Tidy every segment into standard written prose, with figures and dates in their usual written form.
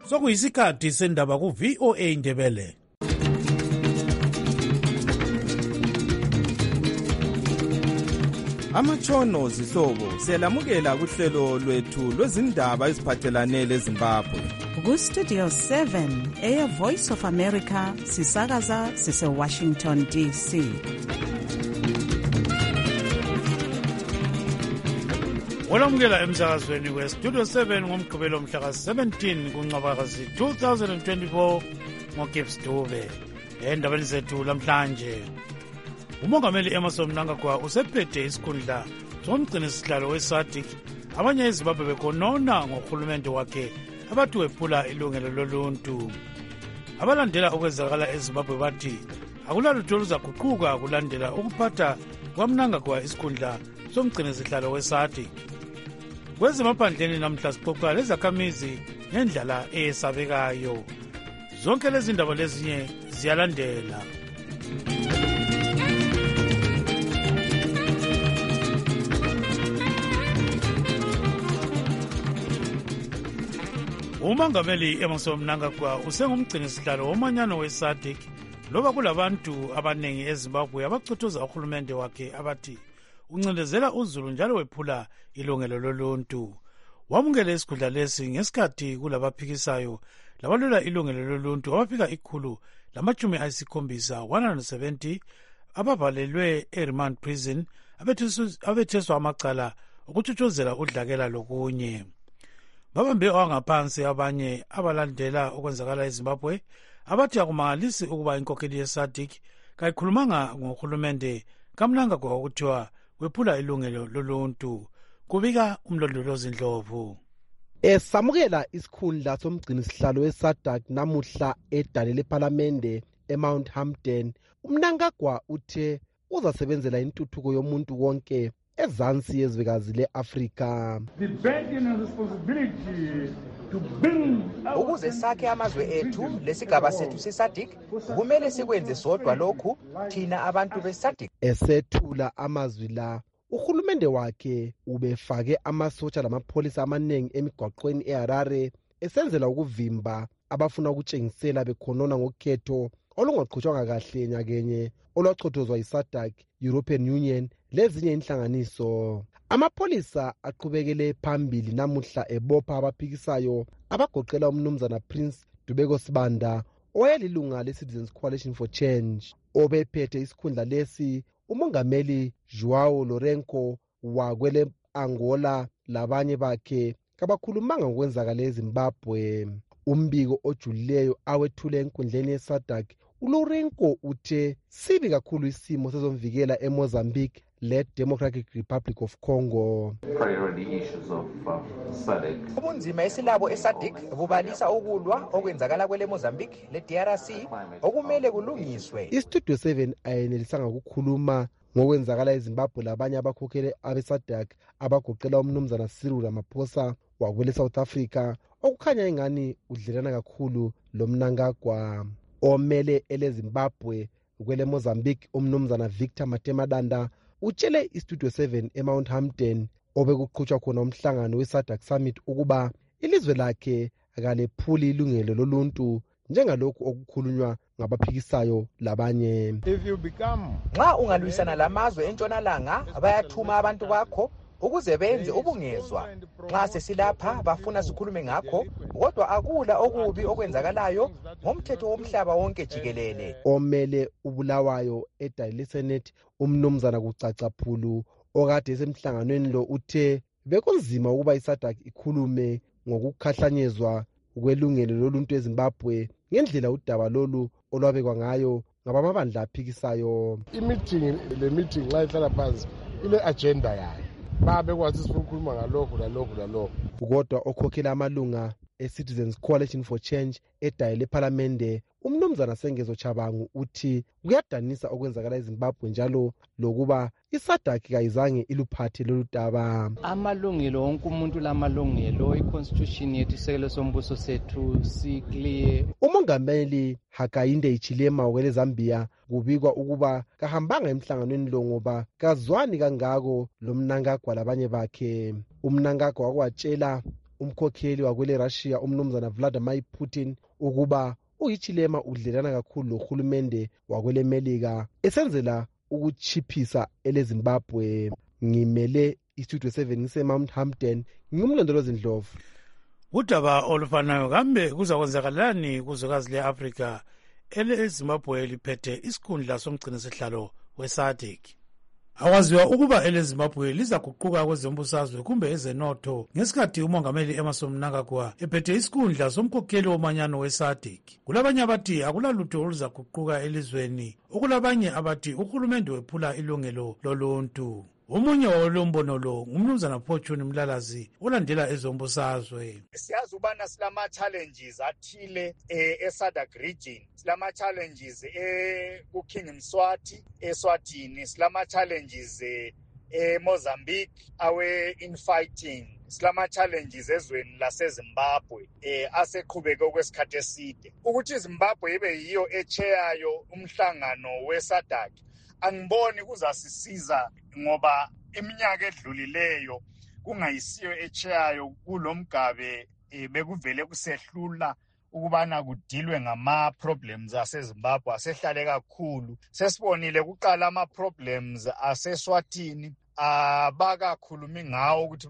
Sokuyisikhathi sendaba ku VOA Indebele. Amatshono zihlobo siyalamukela kuhlelo lwethu lwezindaba eziphathelane leZimbabwe. Ku-Studio 7 Air Voice of America sisakaza sise-Washington DC. Olamukela emsakazweni we-Studio 7 ngomgqibelo mhla ka-17 kuNcwaba-Nkasi 2024 ngoGibbs Dube. Endabeni zethu lamhlanje, uMongameli Emmerson Mnangagwa usephethe isikhundla somgcinisihlalo we-SADC. Abanye eZimbabwe bekhonona ngohulumende wakhe abathi wephula ilungelo loluntu. Abalandela okwenzakala eZimbabwe bathi akulalutho luzaguquka kulandela ukuphatha kwaMnangagwa isikhundla somgcinisihlalo we-SADC. Kwezemaphandleni namhla sixoxa lezakhamizi ngendlala eyesabekayo. Zonke lezi ndaba lezinye ziyalandela. Umongameli Emmerson Mnangagwa usengumgcinisihlalo womanyano we-SADC loba kulabantu abanengi eZimbabwe abacothoza uhulumende wakhe abathi uncindezela uzulu njalo wephula ilungelo loluntu. Wamukela isikhundla lesi ngesikhathi kulabaphikisayo labalwela ilungelo loluntu abafika 170 abavalelwe eRemand Prison abetheswa amacala okuthuthuzela udlakela lokunye. Babambe owangaphansi abanye abalandela okwenzakala eZimbabwe abathi akumangalisi ukuba inkokheli ye-SADC kayikhulumanga ngohulumende kaMnangagwa okuthiwa wephula ilungelo loluntu. Kubika umlondolozi Ndlovu. Esamukela isikhundla somgcinisihlalo we-SADC namuhla edale lephalamende eMount Hampden, uMnangagwa uthe uzasebenzela intuthuko yomuntu wonke ezansi yezwekazi le-Afrika. Ukuze sakhe amazwe ethu lesigaba sethu se-SADC kumele sikwenze sodwa lokhu thina abantu be-SADC. Esethula amazwi la, uhulumende wakhe ubefake amasotsha lamapholisa amanengi emigwaqweni eHarare esenzela ukuvimba abafuna ukutshengisela bekhonona ngokhetho olungaqhutshwanga kahle nyakenye olwachothozwa yi-SADC, European Union lezinye inhlanganiso. Amapholisa aqhubekele phambili namuhla ebopha abaphikisayo abagoqela umnumzana Prince Dubeko Sibanda owayelilunga le-Citizens Coalition for Change. Obephethe isikhundla lesi umongameli João Lourenço wakwele Angola labanye bakhe kabakhulumanga ngokwenzakala eZimbabwe. Umbiko ojulileyo awethule enkundleni ye-SADC, uLourenço uthe sibi kakhulu isimo sezomvikela eMozambique le-Democratic Republic of Congo. Ubunzima esilabo e-SADC bubalisa ukulwa okwenzakala kwele Mozambique le-DRC okumele kulungiswe. I-Studio 7 ayenelisanga ukukhuluma ngokwenzakala eZimbabwe labanye abakhokheli abe-SADC abagoqela umnumzana Cyril Ramaphosa wakwele South Africa okukhanya ingani udlelana kakhulu loMnangagwa. Omele eleZimbabwe kwele Mozambique umnumzana Victor Matemadanda utshele iStudio 7 eMount Hampden obekuqhutshwa khona umhlangano we-SADC Summit ukuba ilizwe lakhe akalephuli ilungelo loluntu njengalokhu okukhulunywa ngabaphikisayo labanye. Nxa ungalwisana lamazwe entshonalanga bayathuma abantu bakho ukuze benze ubungezwa. Nxa sesilapha bafuna sikhulume ngakho, kodwa akula okubi okwenzakalayo ngomthetho womhlaba wonke jikelele. Omele ubulawayo edale Senate umnumzana kucacaphulu okade esemhlanganweni lo uthe bekunzima ukuba iSADC ikhulume ngokukhahlanyezwa kwelungelo loluntu eZimbabwe ngendlela udaba lolu olwabekwa ngayo ngabamabandla aphikisayo. Le-meeting nxa ihlala phansi ile-agenda yayo. Babekwazi sifuna ukukhuluma ngalokhu. Kodwa okhokhela amalunga e-Citizens Coalition for Change edale lephalamende umnumzana Sengezo Chabangu uthi kuyadanisa okwenzakala eZimbabwe njalo lokuba iSADC kayizange iluphathe lolu daba. Amalungelo wonke umuntu lamalungelo, i-constitution yethu isekelo sombuso sethu sikliye. Umongameli Hakainde Hichilema wele Zambia kubikwa ukuba kahambanga emhlanganweni lo ngoba kazwani kangako lo Mnangagwa labanye bakhe. uMnangagwa wakwatshela umkhokheli wakwele Russia umnumzana Vladimir Putin ukuba uyichilema udlelana kakhulu lohulumende wakwele Melika esenzela ukuchiphisa eleZimbabwe. Ngimele istudio 7 ngiseMount Hampton, ngumlondolozi Ndlovu. Udaba olufanayo kambe kuzakwenzakalani kuzwekazi le-Afrika eleZimbabwe liphethe isikhundla somgcinisihlalo we-SADC? Akwaziwa ukuba eleZimbabwe lizaguquka kwezombusazwe kumbe ezenotho ngesikhathi umongameli Emmerson Mnangagwa ephethe isikhundla somkhokheli womanyano we-SADC. Kulabanye abathi akulalutho oluzaguquka elizweni, okulabanye abathi uhulumende wephula ilungelo loluntu. Omunye wolombono lo ngumnumzana Fortune Mlalazi olandela ezombusazwe. Siyazi ubana silama challenges athile eSADC region, silama challenges kuKing Mswati eSwatini, silama challenges eMozambique awe infighting, silama challenges ezweni laseZimbabwe aseqhubeka okwesikhathi eside. Ukuthi iZimbabwe ibe yiyo echayayo umhlangano weSADC angiboni kuzasisiza, ngoba iminyaka edlulileyo kungayisiyo echayayo kulomgabe bekuvele kusehlula ukubana kudilwe ngama problems aseZimbabwe asehlale kakhulu. Sesibonile kuqala ama problems aseSwatini abakakhulumi ngawo ukuthi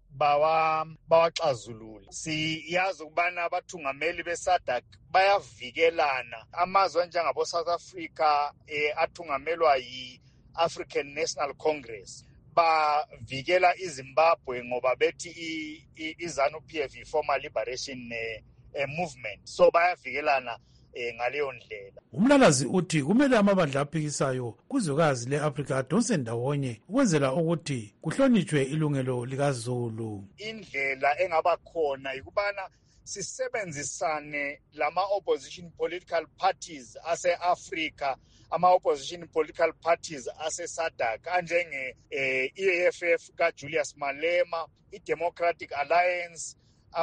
bawaxazulule. Siyazi ukubana abathungameli beSADC bayavikelana. Amazwe njengabo South Africa athungamelwa yi-African National Congress bavikela iZimbabwe ngoba bethi iZANU-PF Former Liberation Movement, so bayavikelana ngaleyo ndlela. Umlalazi uthi kumele amabandla aphikisayo kuzwekazi le-Afrika adonse ndawonye ukwenzela ukuthi kuhlonitshwe ilungelo likaZulu. Indlela engaba khona ikubana sisebenzisane lama opposition political parties ase-Afrika, ama-opposition political parties ase-SADC anjenge EFF kaJulius Malema, i-Democratic Alliance,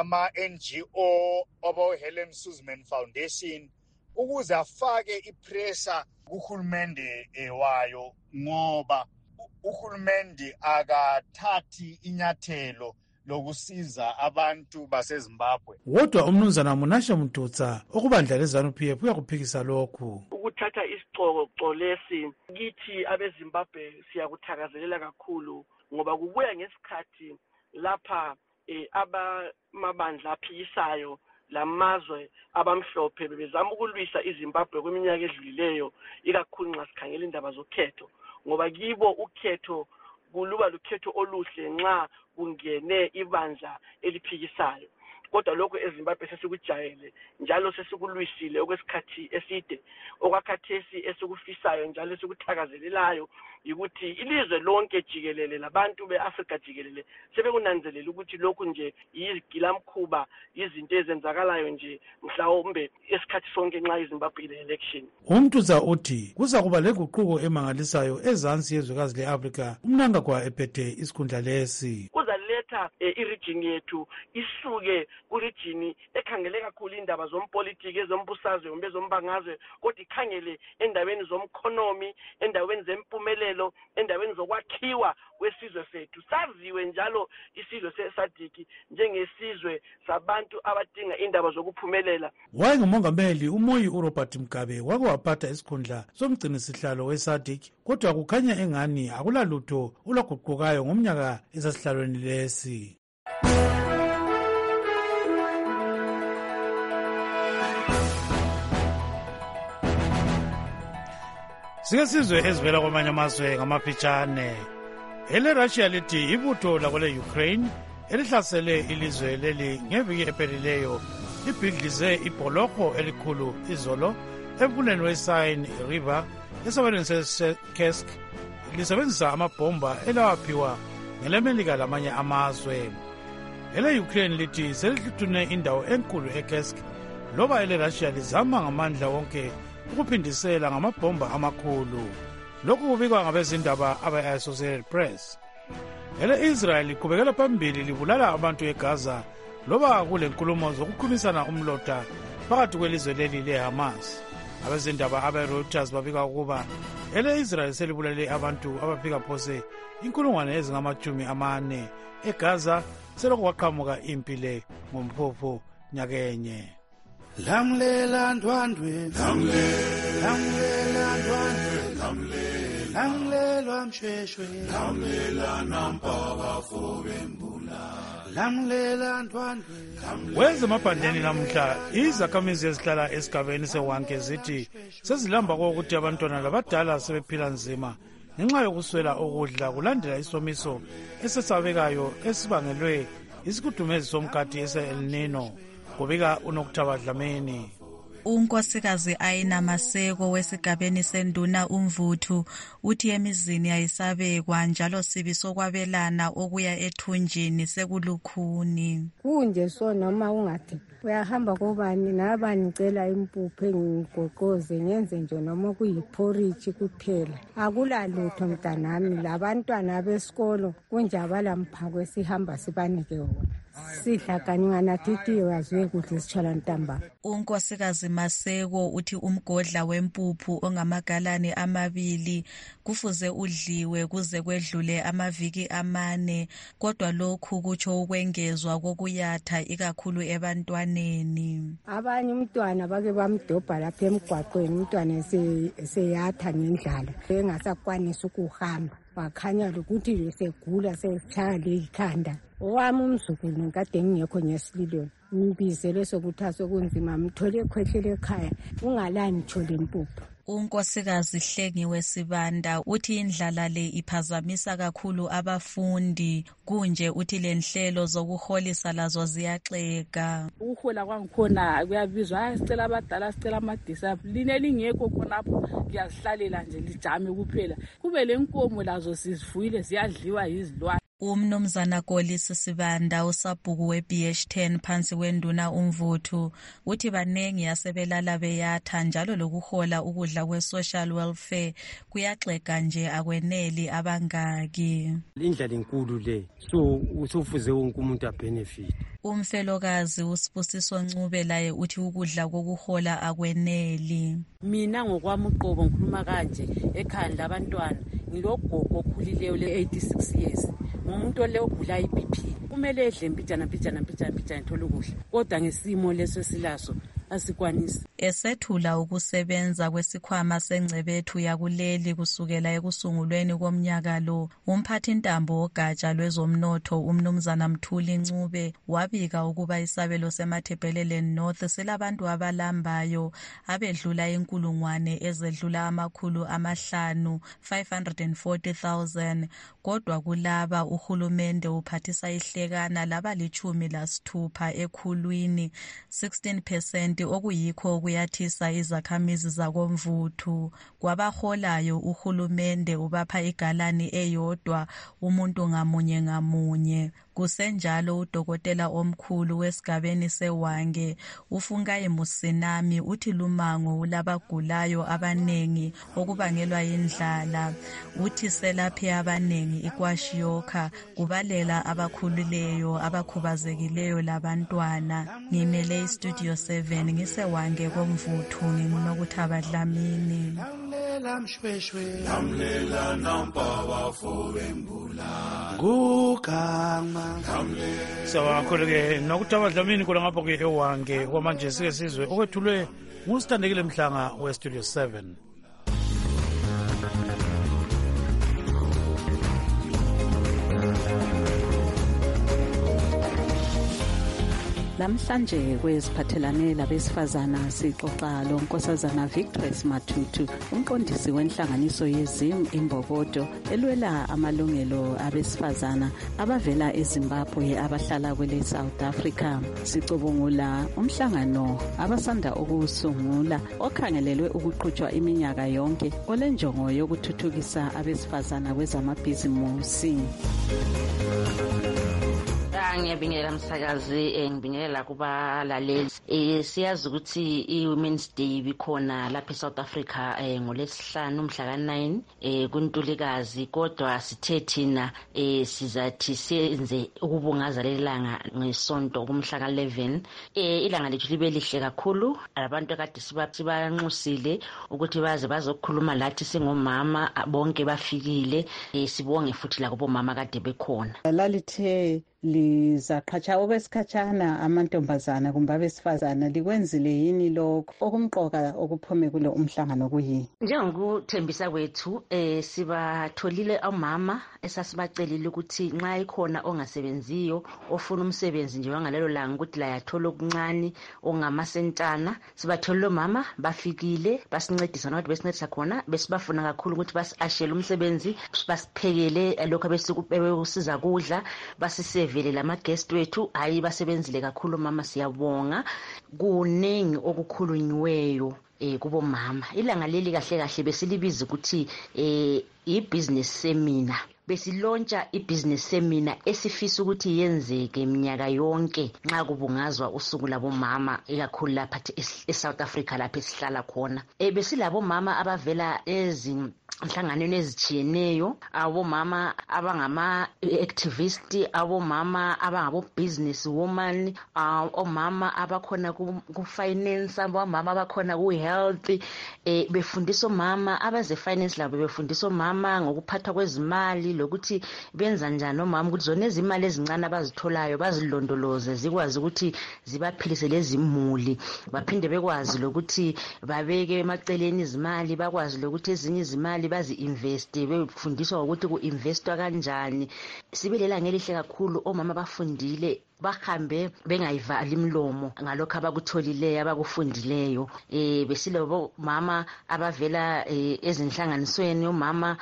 ama-NGO abo-Helen Suzman Foundation, ukuze afake ipressure kuhulumende wayo, ngoba uhulumende akathathi inyathelo lokusiza abantu baseZimbabwe. Wodwa umnumzana Munashe Mtutsa okubandla leZANU-PF uyakuphikisa lokhu. Ukuthatha isicoco lesi kithi abeZimbabwe siyakuthakazelela kakhulu, ngoba kubuya ngesikhathi lapha abamabandla aphikisayo lamazwe abamhlophe bebezama ukulwisa iZimbabwe kweminyaka edlulileyo, ikakhulu nxa sikhangela indaba zokhetho, ngoba kibo ukhetho kuluba lukhetho oluhle nxa kungene ibandla eliphikisayo. Kodwa lokho eZimbabwe sesikujayele njalo sesikulwisile okwesikhathi eside. Okwakhathesi esikufisayo njalo esikuthakazelelayo ukuthi ilizwe lonke jikelele labantu beAfrika jikelele sebekunanzelela ukuthi lokhu nje yigilamkhuba, izinto ezenzakalayo nje mhlawumbe esikhathi sonke nxa iZimbabwe ile-election. Umtutsa uthi kuza kuba leguquko emangalisayo ezansi yezwekazi le-Afrika uMnangagwa ephethe isikhundla lesi. Kuzaletha iregion yethu isuke kuregini ekhangele kakhulu indaba zompolitiki, ezombusazwe kumbe ezombangazwe, kodwa ikhangele endabeni zomkhonomi, endaweni zempumelelo, endaweni zokwakhiwa kwesizwe sethu. Saziwe njalo isizwe seSADC njengesizwe sabantu abadinga indaba zokuphumelela. Wayengumongameli uMoyi uRobert Mugabe wake waphatha isikhundla somgcinisihlalo we-SADC, kodwa kukhanya engani akulalutho olwaguqukayo ngomnyaka esasihlalweni lesi. Sike sizwe ezivela kwamanye amazwe ngamafitshane. EleRussia lithi ibutho lakwele-Ukraine elihlasele ilizwe leli ngeviki ephelileyo libhidlize ibholoko elikhulu izolo emfuleni weSain River esabelweni seKursk lisebenzisa amabhomba elawaphiwa ngelemelika lamanye amazwe. Ele-Ukraine lithi selihlutune indawo enkulu eKursk, loba eleRussia lizama ngamandla wonke ukuphindisela ngamabhomba amakhulu. Lokhu kubikwa ngabezindaba abe-Associated Press. Ele-Israel liqhubekela phambili libulala abantu eGaza loba kule nkulumo zokuqhumisana umlotha phakathi kwelizwe leli leHamas. Abezindaba abe-Reuters babika ukuba ele-Israel selibulale abantu abafika phose 40,000 eGaza selokhu kwaqhamuka impi le ngomphuphu nyakenye. Lamlela ndwandwe, lamlela ndwandwe, lamlelwa msheshwe, lamlela nampaka fobembula, lamlela ndwandwe. Kwezemaphandleni namhla izakhamizi ezihlala esigabeni sewanke zithi sezilamba kokuthi abantwana labadala sebephila nzima ngenxa yokuswela ukudla kulandela isomiso esesabekayo esibangelwe isikudumezi somkhathi ese-El Nino. Kubika uNokuthabha Dlamini. Unkosikazi Ayina Maseko wesigabeni senduna uMvuthu uthi emizini ayisabekwa njalo sibi sokwabelana okuya ethunjini sekulukhuni. Kunje so noma ungathi uyahamba kobani nabani cela impuphu engigoqoze ngenze nje noma kuyiporridge kuphela. Akula lutho mntanami, labantwana besikolo kunjabala mphako esihamba sibanike wona. Sihlakanyana titi wazwe kuthi sichala ntamba. Unkosikazi Maseko uthi umgodla wempuphu ongamagalani 2 kufuze udliwe kuze kwedlule amaviki 4, kodwa lokhu kutsho ukwengezwa kokuyatha ikakhulu ebantwaneni. Abanye umntwana bake bamdobha lapha emgwaqweni, umntwana seyatha ngendlala engasakwanisa ukuhamba, bakhanya ukuthi besegula sechaya ikhanda. Owami umzukulu nkade ngiyekho ngesililweni ngibizele sokuthi sokunzima mthole khwehlele ekhaya ungalani thole impuphu. Unkosikazi Hlengiwe Sibanda uthi indlala le iphazamisa kakhulu abafundi, kunje uthi lenhlelo zokuholisa lazo ziyaxeka. Ukuhola kwangikhona kuyabizwa sicela abadala sicela amadiscipline lingekho khonapho kuyazihlalela nje lijame kuphela. Kube lenkomo lazo sizivuyile ziyadliwa yizilwane. Umnumzana Kolisi Sibanda usabhuku we-BH10 phansi kwenduna uMvuthu uthi banengi yasebelala beyatha njalo lokuhola ukudla kwe-social welfare kuyaxega nje akweneli abangaki. Indlela enkulu le so usufuze wonke umuntu abenefit. Umfelokazi uSibusiso Ncube laye uthi ukudla kokuhola akweneli. Mina ngokwami uqobo ngikhuluma kanje ekhaya labantwana ngilogogo okhulileyo le-86 years. Umuntu le ogula iBP kumele edle mpijana thola ukudla, kodwa ngesimo leso silaso asikwanisi. Esethula ukusebenza kwesikhwama sengcebethu yakuleli kusukela ekusungulweni komnyaka lo, umphathi ntambo wogatsha lwezomnotho umnumzana Mthuli Ncube wabika ukuba isabelo seMathebhelelen North silabantu abalambayo abedlula 1,000 ezedlula 540,000, kodwa kulaba uhulumende uphathisa ihlekana laba 16 ekhulwini 16%, okuyikho kuyathisa izakhamizi zakoMvuthu. Kwabaholayo uhulumende ubapha igalani eyodwa umuntu ngamunye. Kusenjalo udokotela omkhulu wesigabeni seWange uFunkayi Musinami uthi lumango ulabagulayo abanengi okubangelwa indlala. Uthi selaphe abanengi ikwashiyokha kubalela abakhululeyo abakhubazekileyo labantwana. Ngimele iStudio 7 ngiseWange koMvuthu nginguNokuthabha Dlamini. Lamlela nampaka fobembula gugama. Sawakho-ke Nokuthabha Dlamini kula ngapho ke eWange kwamanje sike sizwe okwethulwe nguSithandekile Mhlanga weStudio 7. Namhlanje kweziphathelane labesifazana sixoxa lo Nkosazana Victory Matutu, umqondisi wenhlanganiso yeZim Imbokodo elwela amalungelo abesifazana abavela eZimbabwe abahlala kwele South Africa. Sicubungula umhlangano abasanda ukusungula okhangelelwe ukuqhutshwa iminyaka yonke olenjongo yokuthuthukisa abesifazana kwezamabhizimusi. Ngiyabingelela msakazi, ngibingelela kubalaleli. Siyazi ukuthi i-Women's Day bikhona lapha eSouth Africa ngoLwesihlanu mhla ka-9 kuNtulikazi, kodwa sithe thina sizathi senze ukubungaza lelanga ngesonto kumhla ka-11. Ilanga lethu libe lihle kakhulu, abantu kade sibanxusile ukuthi baze bazokhuluma lathi singomama bonke bafikile. Sibonge futhi la kubomama kade bekhona. Lalithe lizaqhatsha okwesikhatshana amantombazana kumbe abesifazana likwenzile yini lokho okumqoka okuphume kulo umhlangano kuyini? Njengokuthembisa kwethu sibatholile omama esasibacelile ukuthi nxa ikhona ongasebenziyo ofuna umsebenzi nje wangalelo langa ukuthi la yathola okuncane ongamasentana, sibatholile omama bafikile basincedisa nokuthi besincedisa khona besibafuna kakhulu ukuthi basi-ashele umsebenzi, basiphekele lokho besikusiza kudla, basisevele lama-guest wethu. Hayi basebenzile kakhulu mama, siyabonga. Kuningi okukhulunyiweyo kubomama. Ilanga leli kahle kahle besilibiza ukuthi i-business seminar. Besilontsha i-business seminar esifisa ukuthi yenzeke iminyaka yonke nxa kubungazwa usuku labomama ikakhulu lapha eSouth Africa lapha esihlala khona. Besilabomama abavela ezinhlanganweni ezitshiyeneyo, abomama abangama-activist, abomama abangabo-business woman, omama abakhona ku-finance, abomama abakhona ku-health. Befundisa omama abaze-finance labo, befundisa omama ngokuphathwa kwezimali lokuthi benza njani omama ukuthi zona izimali ezincane abazitholayo bazilondoloze zikwazi ukuthi zibaphilise lezi imuli, baphinde bekwazi lokuthi babeke emaceleni izimali, bakwazi lokuthi ezinye izimali bazi-investe, befundiswa ukuthi ku-investwa kanjani. Sibelela ngelihle kakhulu omama bafundile, bahambe bengayivali imlomo ngalokho abakutholileyo abakufundileyo. Besilabo mama abavela ezinhlanganisweni, omama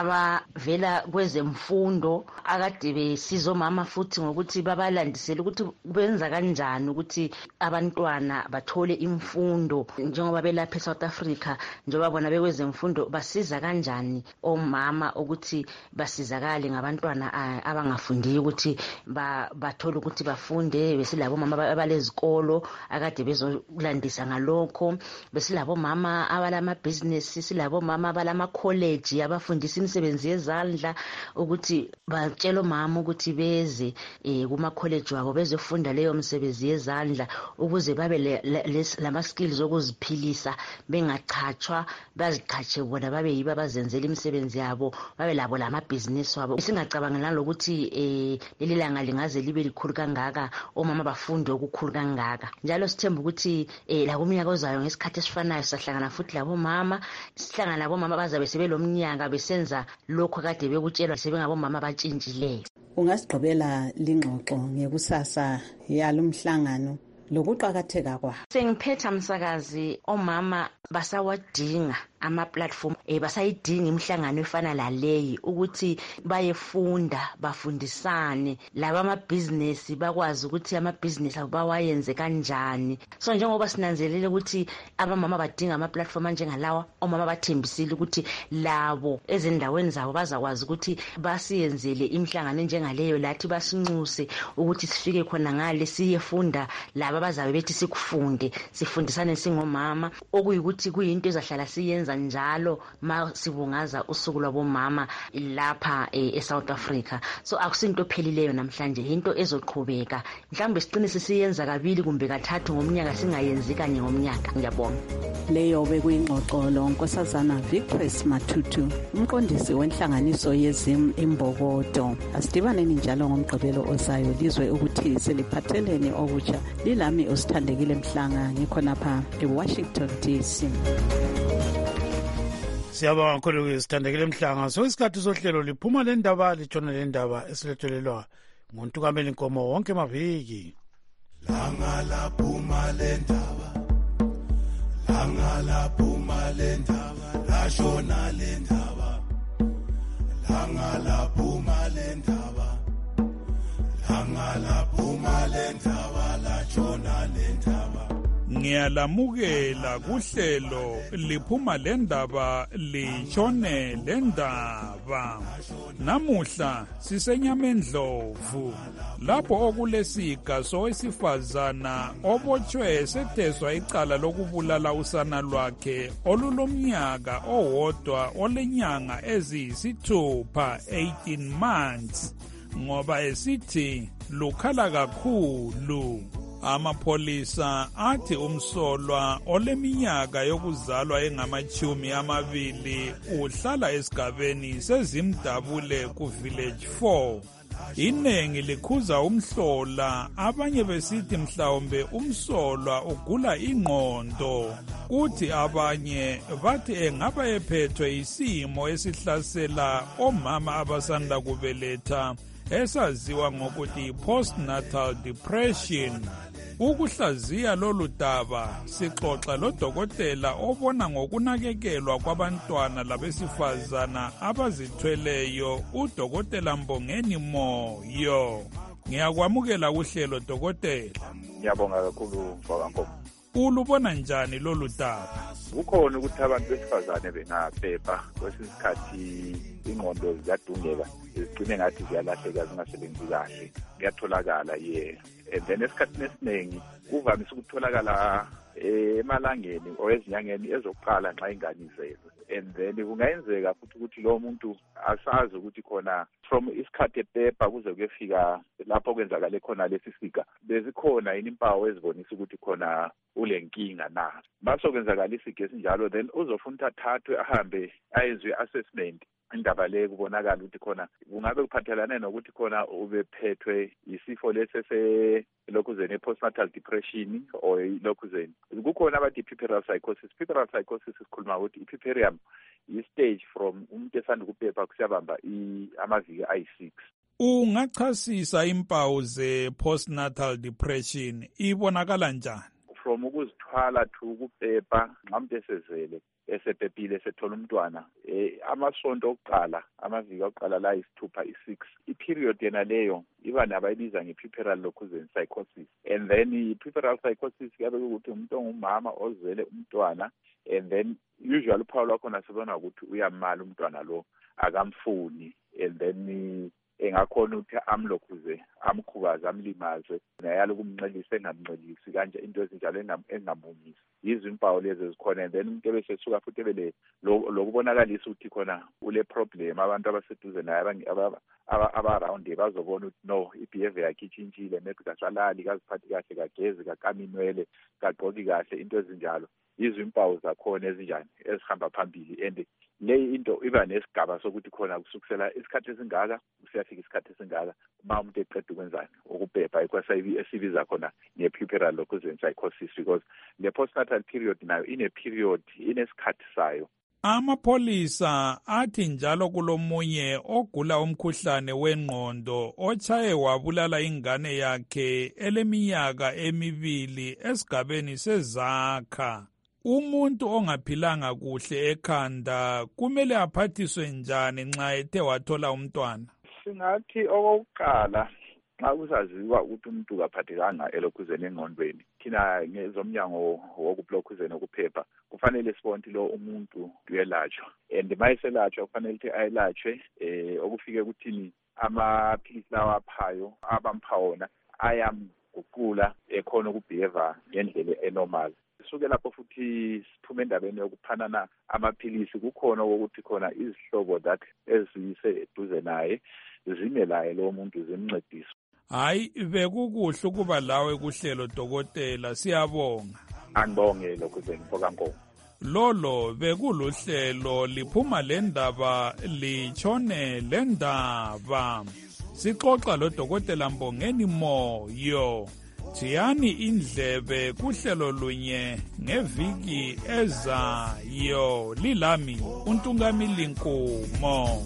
abavela kwezemfundo akade besiza omama futhi ngokuthi babalandisele ukuthi benza kanjani ukuthi abantwana bathole imfundo, njengoba belapha eSouth Africa njengoba bona bekwezemfundo basiza kanjani omama ukuthi basizakale ngabantwana abangafundiyo ukuthi bathole ukuthi bafunde. Besilabo mama abalezikolo akade bezolandisa ngalokho. Besilabo mama abalamabhizinesi, silabo mama abalama-college abafundisa imisebenzi yezandla ukuthi batshela omama ukuthi beze kuma-college wabo bezofunda leyo misebenzi yezandla ukuze babe lama-skills okuziphilisa, bengachachwa, bazichache bona babe yibo abazenzela imisebenzi yabo, babe labo lamabhizinesi wabo. Singacabangi nalokuthi leli langa lingaze libe likhulu kangaka, omama bafunde okukhulu kangaka. Njalo sithemba ukuthi lakuminyaka ozayo ngesikhathi esifanayo sihlangana futhi labomama, sihlangana labomama bazabe sebelomnyaka besenza lokho kade bekutshelwa sebengabomama batshintshileyo. Ungasigqibela lingxoxo ngekusasa yalomhlangano lokuqakatheka kwawo? Sengiphetha msakazi, omama basawadinga ama-platform, basayidinga imihlangano efana laleyi ukuthi bayefunda, bafundisane, laba amabhizinesi bakwazi ukuthi amabhizinesi abo bawayenze kanjani. So njengoba sinanzelele ukuthi abamama badinga ama-platform anjengalawa, omama bathembisile ukuthi labo ezindaweni zabo bazakwazi ukuthi basiyenzele imihlangano enjengaleyo, lathi basinxuse ukuthi sifike khona ngale siyefunda laba bazabe bethi sikufunde, sifundisane singomama, okuyikuthi kuyinto ezahlala siyenza njalo ma sibungaza usuku lwabomama lapha eSouth Africa. So akusinto phelileyo namhlanje, into ezoqhubeka. Mhlawumbe siqine sisiyenza kabili kumbe kathathu ngomnyaka, singayenzi kanye ngomnyaka. Ngiyabonga. Leyo bekuyingxoxo lonkosazana Victress Matutu, umqondisi wenhlanganiso yezim Imbokodo. Asidibaneni njalo ngomgqibelo ozayo lizwe ukuthi seliphatheleni okutsha. Lilami usithandekile Mhlanga, ngikhonapha eWashington DC. Siyabonga kakhulu sithandekile Mhlanga. So isikhathi sohlelo liphuma le ndaba litshona le ndaba esilethelelwa nguNtukameli Nkomo wonke maviki. Langa laphuma le ndaba, langa laphuma le ndaba, lashona le ndaba, langa laphuma le ndaba, langa laphuma le ndaba, lashona le ndaba. Ngiyalamukela kuhlelo liphuma le ndaba litshone le ndaba. Namuhla sisenyamendlovu lapho okulesiga sowesifazana obotshwe setheswa icala lokubulala usana lwakhe olulomnyaka owodwa olenyanga eziyisithupha 18 months ngoba esithi lukhala kakhulu. Amapholisa athi umsolwa oleminyaka yokuzalwa engama-20 uhlala esigabeni seZimdabule ku Village 4. Iningi likhuza umhlola, abanye besithi mhlawumbe umsolwa ugula ingqondo. Kuthi abanye bathi engaba ephethwe isimo esihlasela omama abasanda kubeletha esaziwa ngokuthi postnatal depression. Ukuhlaziya lolu daba sixoxa lodokotela obona ngokunakekelwa kwabantwana labesifazana abazithweleyo, udokotela Mbongeni Moyo. Ngiyakwamukela kuhlelo dokotela. Ngiyabonga kakhulu Mfokankomo. Ulubona njani lolu daba? Kukhona ukuthi abantu besifazane bengaphepha kwesinye isikhathi ingqondo ziyadungeka zigcine ngathi ziyalahleka zingasebenzi kahle. Kuyatholakala and then esikhathini esiningi kuvamise ukutholakala emalangeni owezinyangeni ezokuqala nxa ingane izelwe. And then kungayenzeka futhi ukuthi lo muntu asazi ukuthi khona from isikhathi epepa kuze kuyefika lapho kwenzakale khona lesi siga bezikhona yini impawu ezibonisa ukuthi khona ulenkinga na. Maso kwenzakala isiga esinjalo then uzofuna athathwe ahambe ayenzwe assessment. Indaba le kubonakala ukuthi khona kungabe kuphathelane nokuthi khona ubephethwe isifo lesese lokhuzene postnatal depression or lokhuzene. Kukhona abathi puerperal psychosis. Puerperal psychosis sikhuluma ukuthi ipuerperium i-stage from umuntu esanda ukuphepha kusiyabamba amaviki ayi-6. Ungachasisa impawu ze-postnatal depression ibonakala njani? From ukuzithwala to ukuphepha nxa umuntu esezele esephephile esethola umntwana amasonto okuqala amaviki okuqala la isithupha i6 iperiod yena leyo iba nabayibiza ngepuerperal lokhuzene psychosis. And then i-puerperal psychosis kuyabe ukuthi umuntu ongumama ozele umntwana and then usually uphawu lwakhona sibona ukuthi uyamala umntwana lo akamfuni and then engakhona ukuthi amlokhuze amkhubaze amlimaze nayalo kumncelisa engamncelisi kanje into ezinjalo engamunyisi. Yizo impawu lezi ezikhona and then umuntu ebesesuka futhi ebele lokubonakalisa ukuthi khona ule problem abantu abaseduze naye aba-around bazobona ukuthi no i-behavior yakhe itshintshile maybe kasalali kaziphathi kahle kagezi kakaminwele kagqoki kahle into ezinjalo. Yizo impawu zakhona ezinjani ezihamba phambili and le into iba nesigaba sokuthi khona kusukisela isikhathi esingaka kusiyafika isikhathi esingaka uma umuntu eqeda ukwenzani ukuphepha esibiza khona nge-puerperal lokhuzene psychosis because le postnatal period nayo ine-period inesikhathi sayo. Amapholisa athi njalo kulomunye ogula umkhuhlane wengqondo ochaye wabulala ingane yakhe eleminyaka 2 esigabeni seZakha. Umuntu ongaphilanga kuhle ekhanda kumele aphathiswe njani nxa ethe wathola umntwana? Singathi okokuqala nxa kusaziwa ukuthi umuntu kaphathekanga elokhuzene engqondweni thina ngezomnyango wokulokhuzene ukuphepha kufanele sibone lo umuntu uyelatshwa and mayiselatshwa kufanele ukuthi ayelatshwe okufike ukuthini amaphilisi lawa aphayo abampha wona ayamguqula ekhona ukubehave ngendlela enormal. Suke lapho futhi siphume endabeni yokuphanana amaphilisi kukhona ukuthi khona izihlobo that eziseduze naye zimelaye lo muntu zimncedise. Hayi bekukuhle ukuba lawe kuhlelo dokotela, siyabonga. Angibonge lokho Mfokankomo. Lolo bekuluhlelo liphuma lendaba litshone lendaba. Sixoxa lo dokotela Mbongeni Moyo. Thiyani indlebe kuhlelo lunye ngeviki ezayo. Lilami uNtungamili Nkumo.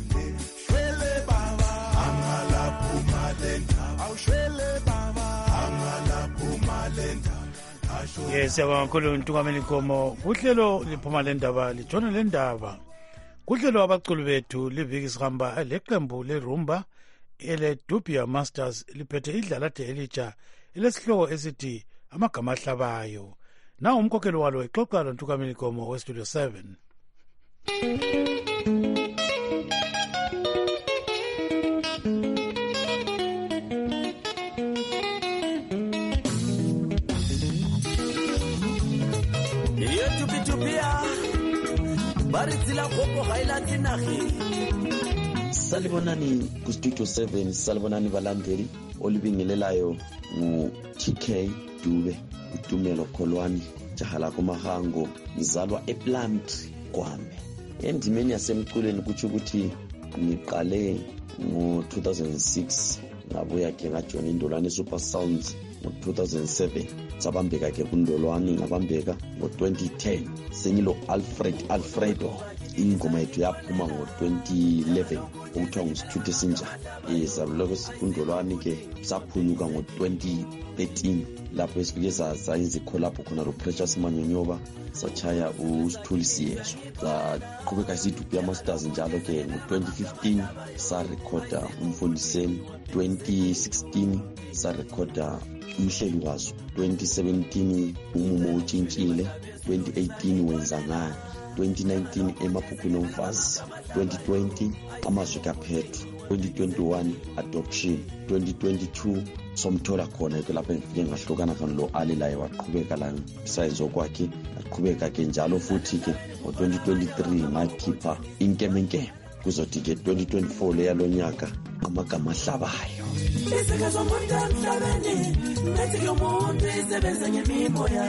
Yes, siyabonga uNtungamili Nkumo. Kuhlelo liphuma lendaba litshona lendaba. Kuhlelo abaculi bethu liviki sihamba leqembu lerumba ele Dubia Masters liphethe idlalade elitsha elesihloko esithi amagama ahlabayo. Na umkhokheli walo exoxa loNtungamili Nkumo weStudio 7. Salibonani kuStudio 7, salibonani balandeli olibingelelayo ngu-TK Dube, uDumelo Kholwani, jahala kumahango, ngizalwa ePlant Kwame. Endimeni yasemculeni kutsho ukuthi ngiqale ngo-2006 ngabuya-ke ngajona Indolwane Super Sounds ngo-2007, sabambeka ke kuNdolwane, ngabambeka ngo-2010. Sengilo Alfredo, ingoma yethu yaphuma ngo-2011 okuthiwa ngusithuthe sinjani. Saluloko kuNdolwane ke saphunyuka ngo-2013 lapho esifike sayenza ikholapho khona lo-Precious Manyonyoba, sachaya uSithuli Siyezwa, saqhubeka siduphi ama-stars njalo ke ngo-2015 sarekhoda Umfundiseni, 2016 sarekhoda Umhleli Wazo, 2017 Umumo Utshintshile, 2018 Wenza Ngani, 2019 Emaphupheni Omfazi, 2020 Amazwi kaPhethu, 2021 Adoption, 2022 somthola khona ke lapha ngifike ngahlukana khona lo Ali laye waqhubeka la size okwakhe, aqhubeka ke njalo futhi ke ngo-2023 ngakhipha Inkemenkeme, kuzothi ke 2024 leya lonyaka Amagama Ahlabayo. Isikezo umuntu emhlabeni ngathi umuntu isebenza ngemimoya.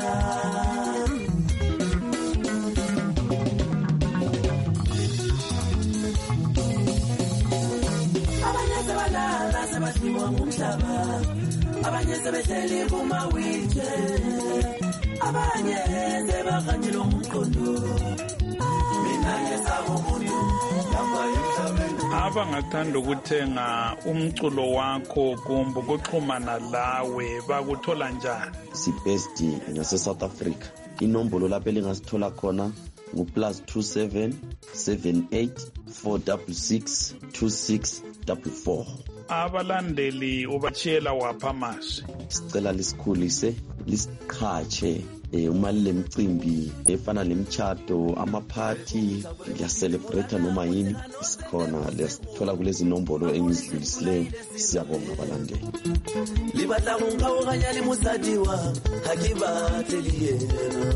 Abanye sebalala sebadliwa ngumhlaba, abanye sebehleli kuma-wheelchair, abanye sebahanjelwa ngumqondo. Mina ngesabo umuntu ngihamba emhlabeni. Abangathanda ukuthenga umculo wakho kumbe ukuxhumana lawe bakuthola njani? Sibest ngase-South Africa. Inombolo lapho elingasithola khona ngu+27 78 466 2644. Abalandeli ubachiyela wapha amazwi. Sicela lisikhulise, lisiqhatshe uma lemicimbi efana lemitshato, amaphathi, ngiyacelebrate noma yini, sikhona lesithola kulezi nombolo engizidlulisileyo. Siyabonga abalandeli. Libatla ngokawukanya le mosadiwa ha ke batle le yena.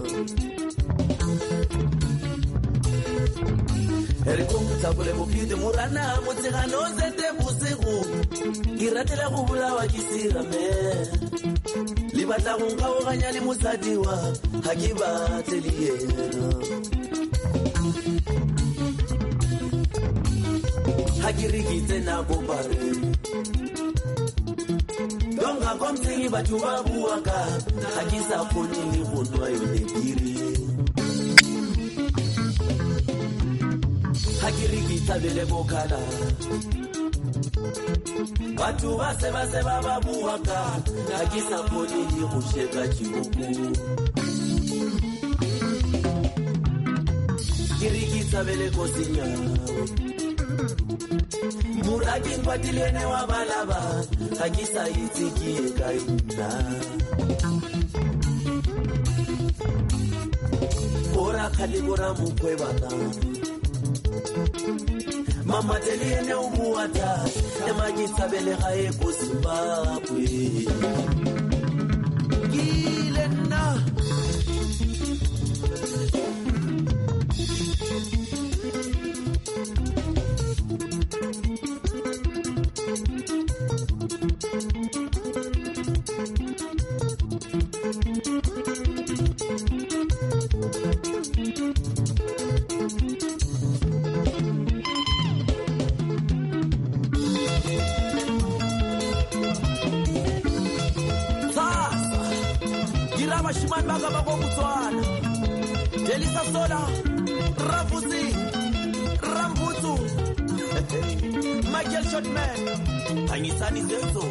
Ere komutsa bole bopite morana motsegano zete bosego ke ratela go bolawa ke sirame. Le batla go nkgaoganya le mosadiwa ha ke batle le yena. Ha ke re ke tsena bobare donga komtsengi batho ba bua ka ha ke sa kgone le go nwa yone diri. Ha ke re ke tlhabele bokala batho ba se ba bua ka ha ke sa kgone le go sheka tšiboko. Ke re ke tlhabele kosenyao Muraki kwatilene wa balaba hakisa itiki kaina. Ora kaligora mukwe bata mama teliene umuata emagitsabele gae ko Zimbabwe. Gilena Shimani baka bako Botswana Delisa Soda Rafuzi Rambutu Michael Shotman Angisani Zenzo.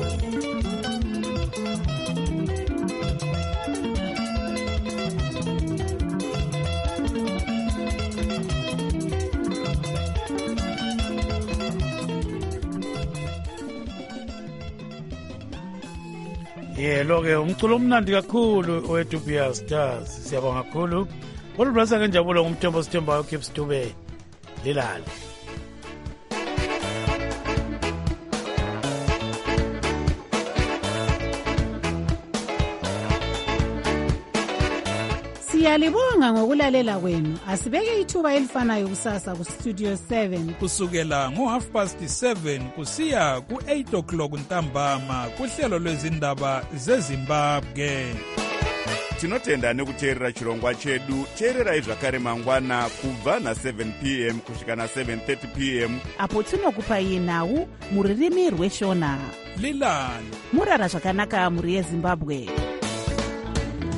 Lo-ke umculo omnandi kakhulu oweTupiya Stars. Siyabonga kakhulu. Olubasa kanjabulo ngumthembo sithembayo Cape Stube lilale. Siyalibonga ngokulalela kwenu. Asibeke ithuba elifanayo kusasa ku Studio 7 kusukela ngo7:30 kusiya ku8 ntambama kuhlelo lwezindaba zeZimbabwe. Tinotenda nekuteerera chirongwa chedu. Teererai zvakare mangwana kubva na7 p.m. kusvika na7:30 p.m. apo tinokupai nhau muririmi rweshona. lilalo murara zvakanaka muri yezimbabwe.